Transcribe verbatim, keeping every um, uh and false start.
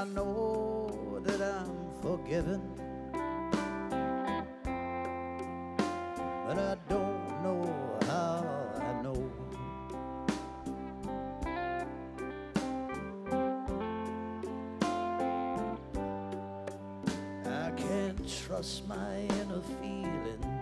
I know that I'm forgiven, but I don't know how I know. I can't trust my inner feelings,